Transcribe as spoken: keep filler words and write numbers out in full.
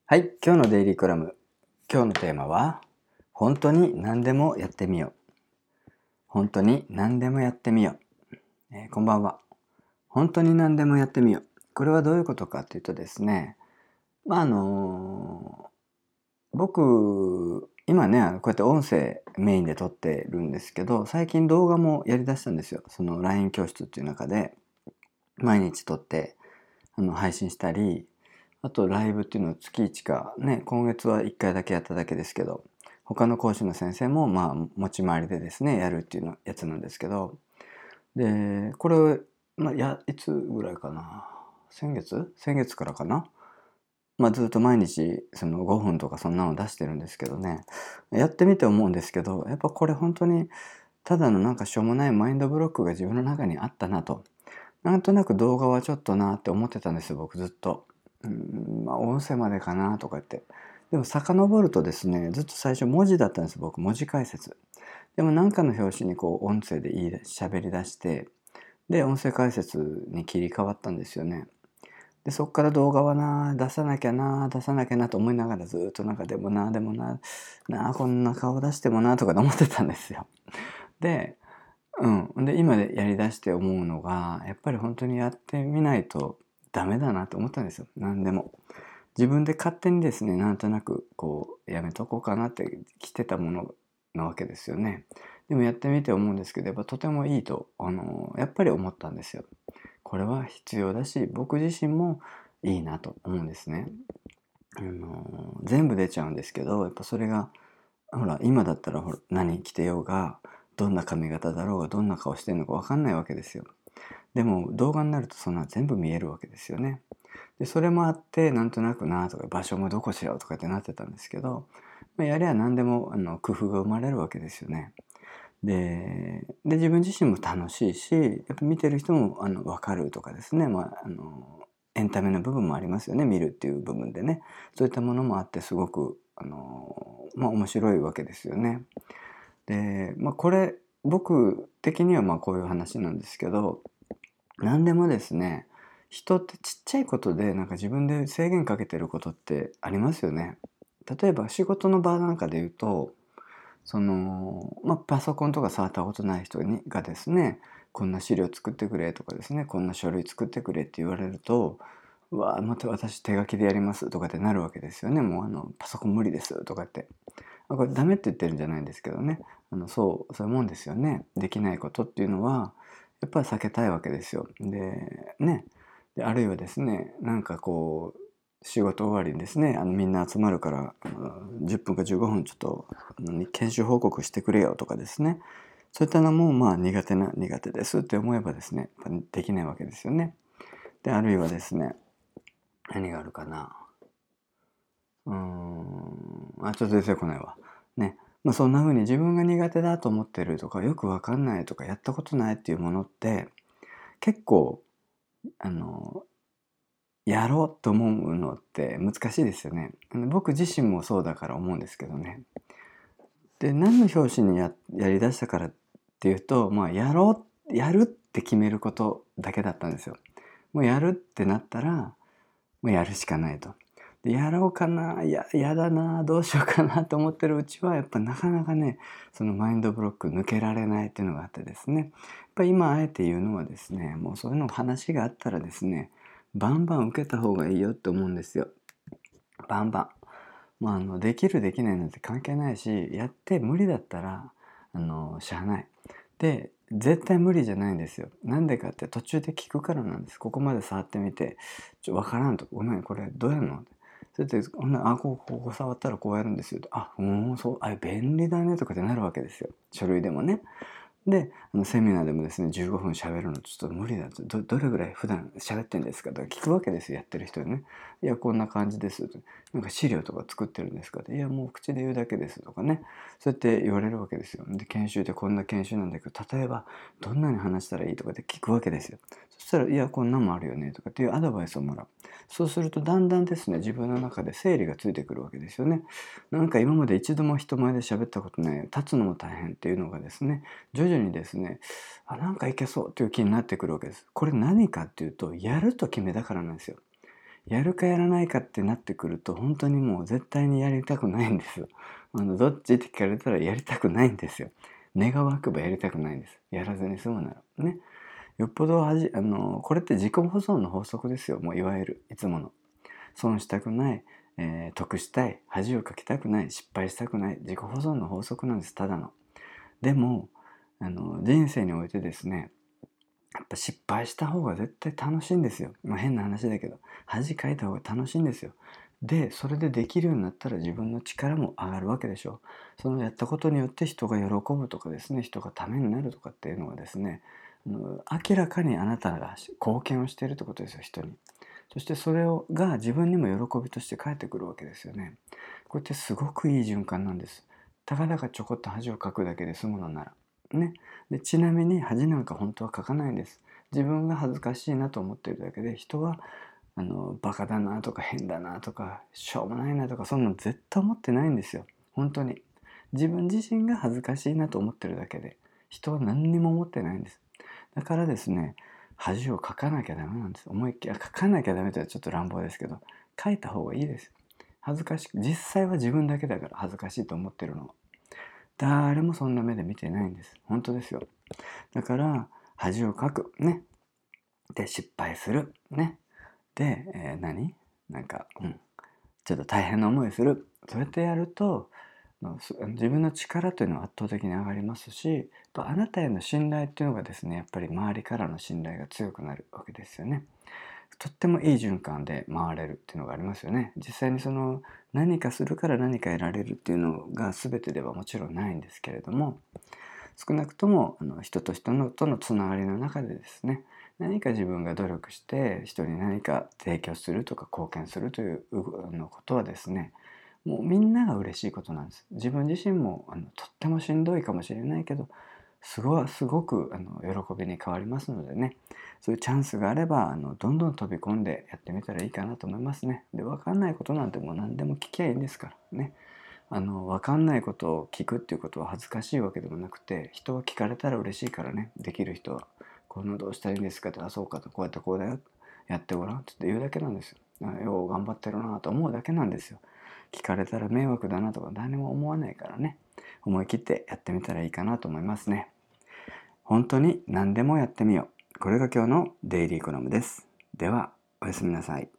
はい、今日のデイリーコラム。今日のテーマは、本当に何でもやってみよう。本当に何でもやってみよう。えーこんばんは。本当に何でもやってみよう。これはどういうことかというとですね、まああの僕、今ね、こうやって音声メインで撮ってるんですけど、最近動画もやりだしたんですよ。その ライン 教室っていう中で、毎日撮ってあの配信したり、あとライブっていうのを月いちかね、今月はいっかいだけやっただけですけど、他の講師の先生もまあ持ち回りでですね、やるっていうのやつなんですけど、で、これ、まあ、や、いつぐらいかな。先月先月からかな。まあずっと毎日そのごふんとかそんなの出してるんですけどね、やってみて思うんですけど、やっぱこれ本当にただのなんかしょうもないマインドブロックが自分の中にあったなと。なんとなく動画はちょっとなって思ってたんですよ、僕ずっと。うん、まあ音声までかなとか言って。でも遡るとですね、ずっと最初文字だったんです、僕。文字解説。でも何かの表紙にこう音声で言い喋り出して、で、音声解説に切り替わったんですよね。で、そっから動画はな、出さなきゃな、出さなきゃなと思いながらずっとなんかでもな、でもな、なあ、こんな顔出してもなとか思ってたんですよ。で、うん。で、今でやりだして思うのが、やっぱり本当にやってみないとダメだなって思ったんですよ。何でも。自分で勝手にですね、なんとなくこう、やめとこうかなって来てたものなわけですよね。でもやってみて思うんですけど、やっぱとてもいいと、あの、やっぱり思ったんですよ。これは必要だし、僕自身もいいなと思うんですね。あの、全部出ちゃうんですけど、やっぱそれがほら、今だったらほら、何着てようが、どんな髪型だろうが、どんな顔してるのかわかんないわけですよ。でも動画になるとそんな全部見えるわけですよね。で、それもあって、なんとなくなとか、場所もどこしようとかってなってたんですけど、まあ、やりゃ何でもあの工夫が生まれるわけですよね。で、で自分自身も楽しいし、やっぱ見てる人もあの分かるとかですね、まあ、あのエンタメの部分もありますよね、見るっていう部分でね。そういったものもあってすごくあの、まあ、面白いわけですよね。で、まあ、これ僕的にはまあこういう話なんですけど、何でもですね、人ってちっちゃいことでなんか自分で制限かけてることってありますよね。例えば仕事の場なんかで言うと、その、まあ、パソコンとか触ったことない人にがですね、こんな資料作ってくれとかですね、こんな書類作ってくれって言われると、うわあ、また私手書きでやりますとかってなるわけですよね。もうあの、パソコン無理ですとかって。あ、これダメって言ってるんじゃないんですけどね。あの、そう、そういうもんですよね。できないことっていうのは、やっぱり避けたいわけですよ。で、ね。で、あるいはですね、なんかこう、仕事終わりにですね、あのみんな集まるから、あのじゅっぷんかじゅうごふんちょっとあの研修報告してくれよとかですね。そういったのもまあ苦手な苦手ですって思えばですね、やっぱできないわけですよね。で、あるいはですね、何があるかな。うーん、あ、ちょっと出てこないわ。ね。まあそんな風に自分が苦手だと思ってるとか、よくわかんないとか、やったことないっていうものって、結構、あの、やろうと思うのって難しいですよね。あの僕自身もそうだから思うんですけどね。で、何の表紙にや、やりだしたからっていうと、まあ、やろう、やるって決めることだけだったんですよ。もうやるってなったら、もうやるしかないと。で、やろうかな、や、やだな、どうしようかなと思ってるうちは、やっぱなかなかね、そのマインドブロック抜けられないっていうのがあってですね。やっぱ今あえて言うのはですね、もうそういうの話があったらですね、バンバン受けた方がいいよって思うんですよ。バンバン。まあ、あの、できるできないなんて関係ないし、やって無理だったら、あの、しゃあない。で、絶対無理じゃないんですよ。なんでかって途中で聞くからなんです。ここまで触ってみて、ちょ、わからんと。ごめん、これどうやるのそれで、ほんなら、あ、こう、ここ触ったらこうやるんですよ。あ、うん、そう、あ、便利だねとかってなるわけですよ。書類でもね。で、あのセミナーでもですね、じゅうごふん喋るのちょっと無理だと。ど、どれぐらい普段喋ってんですかとか聞くわけですよ、やってる人にね。いや、こんな感じですと。なんか資料とか作ってるんですかと。いや、もう口で言うだけですとかね。そうやって言われるわけですよ。で、研修でこんな研修なんだけど、例えば、どんなに話したらいいとかって聞くわけですよ。そしたら、いや、こんなんもあるよねとかっていうアドバイスをもらう。そうすると、だんだんですね、自分の中で整理がついてくるわけですよね。なんか今まで一度も人前で喋ったことない、立つのも大変っていうのがですね、徐々にですね、あ、なんかいけそうという気になってくるわけです。これ何かっていうと、やると決めたからなんですよ。 やるかやらないかってなってくると、本当にもう絶対にやりたくないんですよ。あの、どっちって聞かれたらやりたくないんですよ。願わくばやりたくないんです。やらずに済むなら。ね。よっぽどはじ、あの、これって自己保存の法則ですよ。もういわゆる、いつもの。損したくない、えー得したい、恥をかきたくない、失敗したくない、自己保存の法則なんです、ただの。でも、あの、人生においてですね、やっぱ失敗した方が絶対楽しいんですよ。まあ変な話だけど、恥かいた方が楽しいんですよ。で、それでできるようになったら自分の力も上がるわけでしょう。そのやったことによって人が喜ぶとかですね、人がためになるとかっていうのはですね、あの明らかにあなたが貢献をしているってことですよ、人に。そしてそれをが自分にも喜びとして返ってくるわけですよね。これってすごくいい循環なんです。たかだかちょこっと恥をかくだけで済むのなら。ね。で、ちなみに恥なんか本当はかかないんです。自分が恥ずかしいなと思っているだけで、人はあのバカだなとか変だなとかしょうもないなとかそんなの絶対思ってないんですよ。本当に。自分自身が恥ずかしいなと思ってるだけで、人は何にも思ってないんです。だからですね、恥をかかなきゃダメなんです。思いっきり、書かなきゃダメとはちょっと乱暴ですけど、書いた方がいいです。恥ずかしく、実際は自分だけだから恥ずかしいと思ってるのは。誰もそんな目で見てないんです。本当ですよ。だから、恥をかく。ね。で、失敗する。ね。で、えー何なんか、うん。ちょっと大変な思いする。そうやってやると、自分の力というのは圧倒的に上がりますし、あなたへの信頼っていうのがですね、やっぱり周りからの信頼が強くなるわけですよね。とってもいい循環で回れるっていうのがありますよね。実際にその何かするから何か得られるっていうのが全てではもちろんないんですけれども、少なくともあの人と人のとのつながりの中でですね、何か自分が努力して人に何か提供するとか貢献するというのことはですね、もうみんなが嬉しいことなんです。自分自身もあのとってもしんどいかもしれないけど、すごすごくあの喜びに変わりますのでね、そういうチャンスがあればあのどんどん飛び込んでやってみたらいいかなと思いますね。で、分かんないことなんてもう何でも聞きゃいいんですからね。あの分かんないことを聞くっていうことは恥ずかしいわけでもなくて、人は聞かれたら嬉しいからね、できる人はこういうのどうしたらいいんですかって、あ、そうかと、こうやってこうだよ、やってごらんって言うだけなんですよ。よう頑張ってるなと思うだけなんですよ。聞かれたら迷惑だなとか誰も思わないからね、思い切ってやってみたらいいかなと思いますね。本当に何でもやってみよう。これが今日のデイリーコラムです。では、おやすみなさい。